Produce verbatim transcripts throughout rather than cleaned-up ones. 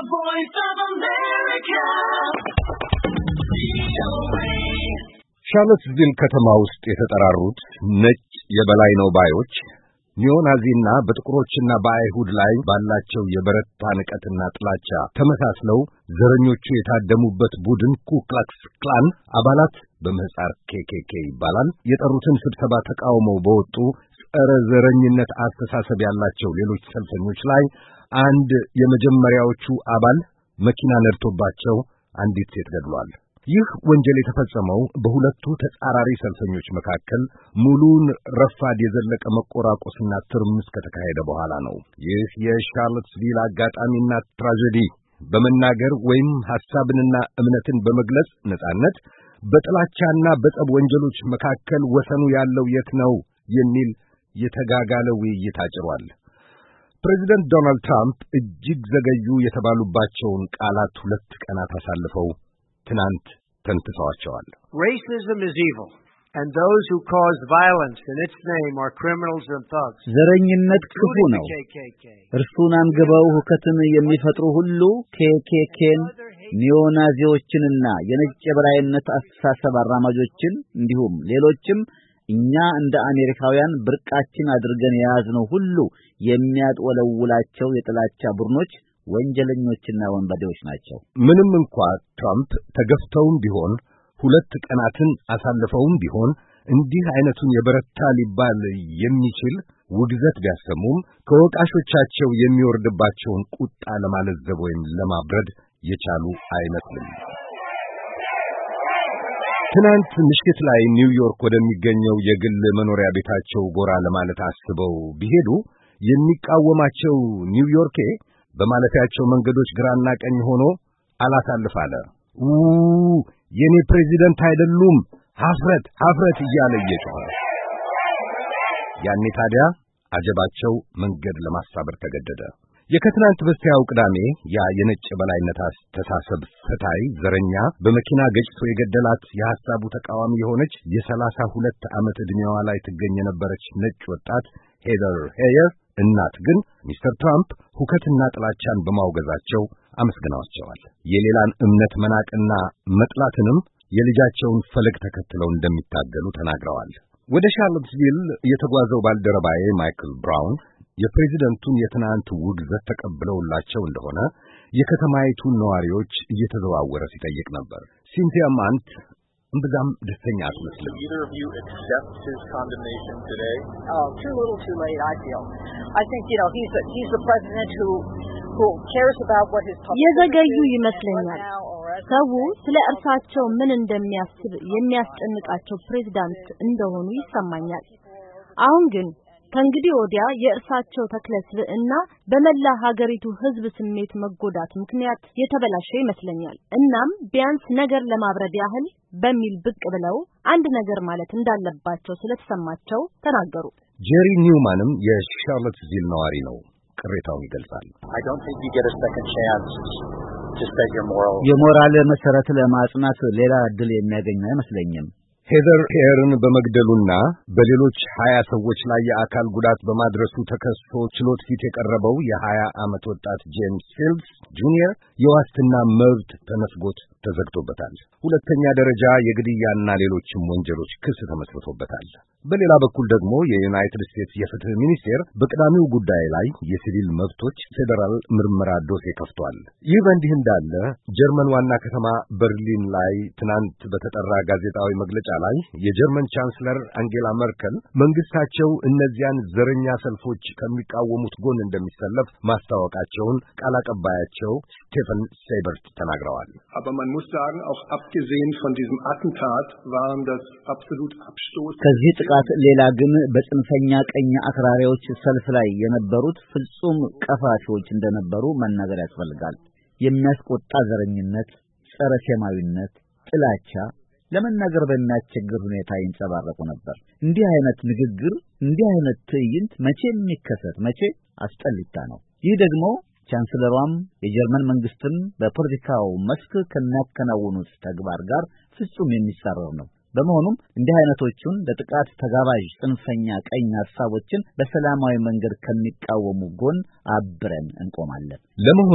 voice of America. ሻርሎትስቪል ከተማ ውስጥ የተጠራሩት ነጭ የበላይ ነው ባዮች ኒዮናዚና በጥቁሮችና በአይሁድ ላይ ባላቸው የበረታ ንቀትና ጥላቻ ተመሳስለው ዘረኞቹ የታደሙበት ቡድን ኩክላክስ ክላን አባላት በምህጻር ኬኬኬ ይባላል የጠሩትን ስብሰባ ተቃውመው በወጡ ጸረ ዘረኝነት አስተሳሰብ ያላቸው ሌሎች ሰልፈኞች ላይ አንድ የመጀመሪያዎቹ አባል መኪና ነድቶባቸው አንዲት ሴት ገድሏል። ይህ ወንጀል የተፈጸመው በሁለቱ ተጻራሪ ሰልፈኞች መካከል ሙሉን ረፋድ የዘለቀ መቆራቆስና ትርምስ ከተካሄደ በኋላ ነው። ይህ የሻርሎትስቪል አጋጣሚና ትራጀዲ በመናገር ወይም ሐሳብንና እምነትን በመግለጽ ነጻነት በጥላቻና በጸብ ወንጀሎች መካከል ወሰኑ ያለው የት ነው የሚል የተጋጋለ ውይይት አጭሯል። ፕሬዚደንት ዶናልድ ትራምፕ እጅግ ዘገዩ የተባሉባቸውን ቃላት ሁለት ቀናት አሳልፈው ትናንት ተንትሰዋቸዋል። Racism is evil, and those who cause violence in its name are criminals and thugs. ዘረኝነት ክፉ ነው። እርሱን አንግበው ሁከትን የሚፈጥሩ ሁሉ ኬኬኬን፣ ኒዮናዚዎችንና የነጭ የበላይነት አስተሳሰብ አራማጆችን እንዲሁም ሌሎችም እኛ እንደ አሜሪካውያን ብርቃችን አድርገን የያዝነው ሁሉ የሚያጥወለውላቸው የጥላቻ ቡድኖች ወንጀለኞችና ወንበዴዎች ናቸው። ምንም እንኳን ትራምፕ ተገፍተውም ቢሆን ሁለት ቀናትን አሳልፈውም ቢሆን እንዲህ አይነቱን የበረታ ሊባል የሚችል ውግዘት ቢያሰሙም ከወቃሾቻቸው የሚወርድባቸውን ቁጣ ለማለዘብ ወይም ለማብረድ የቻሉ አይመስልም። ትናንት ምሽት ላይ ኒውዮርክ ወደሚገኘው የግል መኖሪያ ቤታቸው ጎራ ለማለት አስበው ቢሄዱ የሚቃወማቸው ኒውዮርኬ በማለፊያቸው መንገዶች ግራና ቀኝ ሆኖ አላሳልፍ አለ። ኡ የኔ ፕሬዚደንት አይደሉም ሐፍረት ሐፍረት እያለ እየጮኸ ያኔ ታዲያ አጀባቸው መንገድ ለማሳበር ተገደደ። የከትናንት በስቲያው ቅዳሜ ያ የነጭ በላይነት አስተሳሰብ ፈታይ ዘረኛ በመኪና ገጭቶ የገደላት የሐሳቡ ተቃዋሚ የሆነች የሰላሳ ሁለት ዓመት ዕድሜዋ ላይ ትገኝ የነበረች ነጭ ወጣት ሄዘር ሄየር እናት ግን ሚስተር ትራምፕ ሁከትና ጥላቻን በማውገዛቸው አመስግነዋቸዋል። የሌላን እምነት መናቅና መጥላትንም የልጃቸውን ፈለግ ተከትለው እንደሚታገሉ ተናግረዋል። ወደ ሻርሎትስቪል የተጓዘው ባልደረባዬ ማይክል ብራውን የፕሬዚደንቱን የትናንት ውግዘት ተቀብለውላቸው እንደሆነ የከተማይቱን ነዋሪዎች እየተዘዋወረ ሲጠይቅ ነበር። ሲንቲያ ማንት እምብዛም ደስተኛ አትመስልም። Either of you accept his condemnation today? Oh, too little, too late. I feel. I think you know he's the, he's the president who who cares about what his public. የዘገዩ ይመስለኛል። ሰው ስለ እርሳቸው ምን እንደሚያስብ የሚያስጨንቃቸው ፕሬዝዳንት እንደሆኑ ይሰማኛል። አሁን ግን ከእንግዲህ ወዲያ የእርሳቸው ተክለስብዕና በመላ ሀገሪቱ ሕዝብ ስሜት መጎዳት ምክንያት የተበላሸ ይመስለኛል። እናም ቢያንስ ነገር ለማብረድ ያህል በሚል ብቅ ብለው አንድ ነገር ማለት እንዳለባቸው ስለተሰማቸው ተናገሩ። ጄሪ ኒውማንም የሻርሎትስቪል ነዋሪ ነው። ቅሬታውን ይገልጻል። I don't think you get a second chance to set your moral. የሞራል መሰረት ለማጽናት ሌላ እድል የሚያገኝ አይመስለኝም። ሄዘር ሄየርን በመግደሉና በሌሎች ሀያ ሰዎች ላይ የአካል ጉዳት በማድረሱ ተከሶ ችሎት ፊት የቀረበው የሀያ ዓመት ወጣት ጄምስ ፊልድስ ጁኒየር የዋስትና መብት ተነፍጎት ተዘግቶበታል። ሁለተኛ ደረጃ የግድያና ሌሎችም ወንጀሎች ክስ ተመስርቶበታል። በሌላ በኩል ደግሞ የዩናይትድ ስቴትስ የፍትህ ሚኒስቴር በቅዳሜው ጉዳይ ላይ የሲቪል መብቶች ፌዴራል ምርመራ ዶሴ ከፍቷል። ይህ በእንዲህ እንዳለ ጀርመን ዋና ከተማ በርሊን ላይ ትናንት በተጠራ ጋዜጣዊ መግለጫ ላይ የጀርመን ቻንስለር አንጌላ መርከል መንግስታቸው እነዚያን ዘረኛ ሰልፎች ከሚቃወሙት ጎን እንደሚሰለፍ ማስታወቃቸውን ቃል አቀባያቸው ስቴፈን ሴበርት ተናግረዋል። Aber man muss sagen, auch abgesehen von diesem Attentat waren das absolut abstoßend. ከዚህ ጥቃት ሌላ ግን በጽንፈኛ ቀኝ አክራሪዎች ሰልፍ ላይ የነበሩት ፍጹም ቀፋሾች እንደነበሩ መናገር ያስፈልጋል። የሚያስቆጣ ዘረኝነት፣ ጸረ ሴማዊነት፣ ጥላቻ ለመናገር በሚያስቸግር ሁኔታ ይንጸባረቁ ነበር። እንዲህ አይነት ንግግር፣ እንዲህ አይነት ትዕይንት መቼ የሚከሰት መቼ አስጠሊታ ነው። ይህ ደግሞ ቻንስለሯም የጀርመን መንግስትን በፖለቲካው መስክ ከሚያከናውኑት ተግባር ጋር ፍጹም የሚጻረር ነው። በመሆኑም እንዲህ አይነቶቹን ለጥቃት ተጋባዥ ጽንፈኛ ቀኝ ሐሳቦችን በሰላማዊ መንገድ ከሚቃወሙ ጎን አብረን እንቆማለን። ለመሆኑ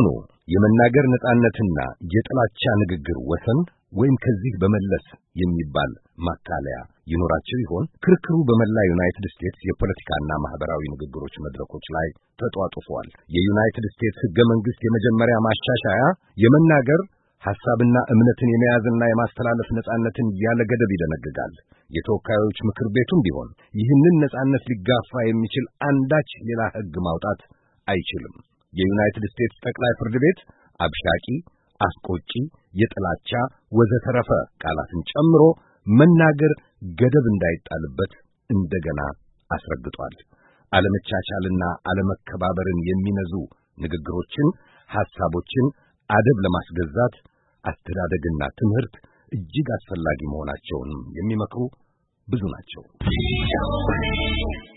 የመናገር ነጻነትና የጥላቻ ንግግር ወሰን ወይም ከዚህ በመለስ የሚባል ማካለያ ይኖራቸው ይሆን? ክርክሩ በመላ ዩናይትድ ስቴትስ የፖለቲካና ማህበራዊ ንግግሮች መድረኮች ላይ ተጧጡፏል። የዩናይትድ ስቴትስ ሕገ መንግሥት የመጀመሪያ ማሻሻያ የመናገር ሐሳብና እምነትን የመያዝና የማስተላለፍ ነጻነትን ያለ ገደብ ይደነግጋል። የተወካዮች ምክር ቤቱም ቢሆን ይህንን ነጻነት ሊጋፋ የሚችል አንዳች ሌላ ሕግ ማውጣት አይችልም። የዩናይትድ ስቴትስ ጠቅላይ ፍርድ ቤት አብሻቂ፣ አስቆጪ፣ የጥላቻ ወዘተረፈ ቃላትን ጨምሮ መናገር ገደብ እንዳይጣልበት እንደገና አስረግጧል። አለመቻቻልና አለመከባበርን የሚነዙ ንግግሮችን፣ ሐሳቦችን አደብ ለማስገዛት አስተዳደግና ትምህርት እጅግ አስፈላጊ መሆናቸውን የሚመክሩ ብዙ ናቸው።